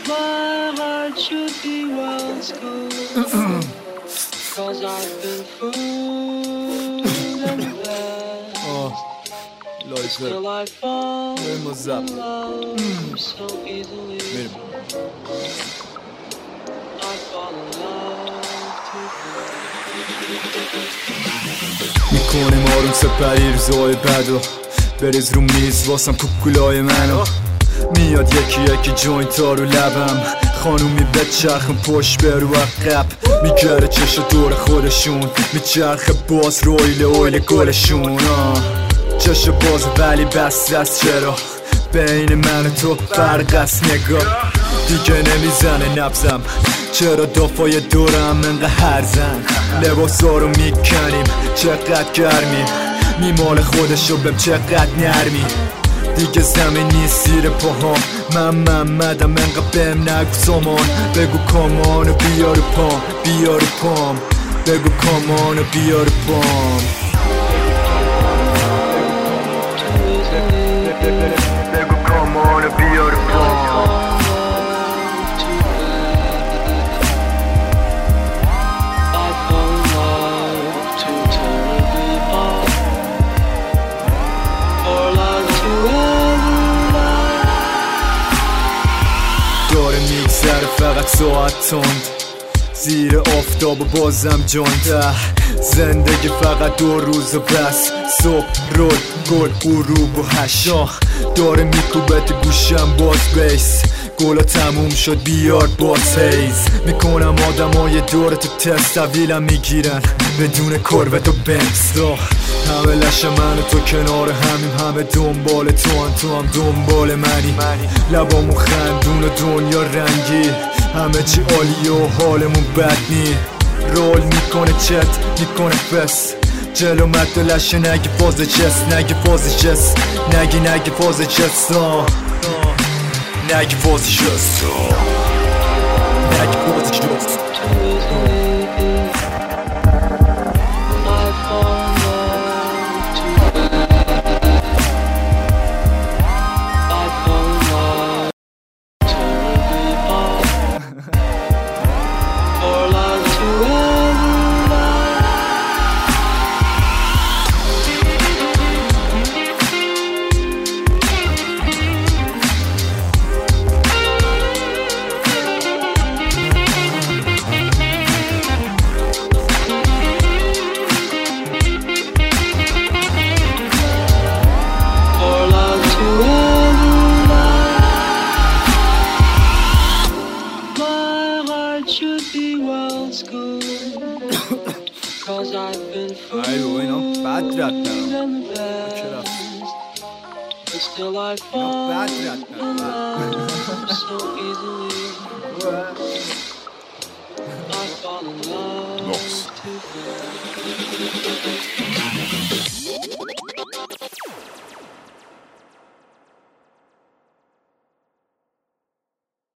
My heart should be well schooled, 'cause I've been fooled and blessed. Still I fall in love so easily. I fall in love too fast. میکنیم آروم سپری روزای بدو بریز رو میز واسم کوکولای منو میاد یکی یکی جوینت ها رو لبم خانومی به چرخم پشت برو عقب میگره چش دور خودشون میچرخه باز رویل اویل گلشون چش باز ولی بست است چرا بین من و تو فرق است نگاه دیگه نمیزنه نبزم چرا دافای دورم انقدر هرزن لباسا رو میکنیم چقدر گرمیم میمال خودشو بهم چقدر نرمی دیگه زمین نیست زیر پاهام من محمدم انقدر بهم نگو سامان بگو کامان و بیا رو پام بیا رو پام بگو کامان و بیا رو پام بگو کامان و بیا رو پام داره میگذره فقط ساعت تند زیر آفتاب و بازم جانده زندگی فقط 2 روز و بس صبح رول گل غروب و هشاه داره میکوبه تو گوشم باز بیس گلا تموم شد بیار باز هیز میکنم آدمای دور تو تست طویلم میگیرن بدون کروت و بنزدا همه لش من و تو کنار همیم همه دنبال تو هم دنبال منی لبامون خندون و دنیا رنگی همه چی عالی و حالمون بد نی رول میکنه چت میکنه فس جلو مد و لشه نگی فاز چست نگی فاز چست نگی فاز چست نگی فاز چست نگی فاز چست Aivo, اینا بد رد دارم Still I fall in love so easily. I fall in love too fast.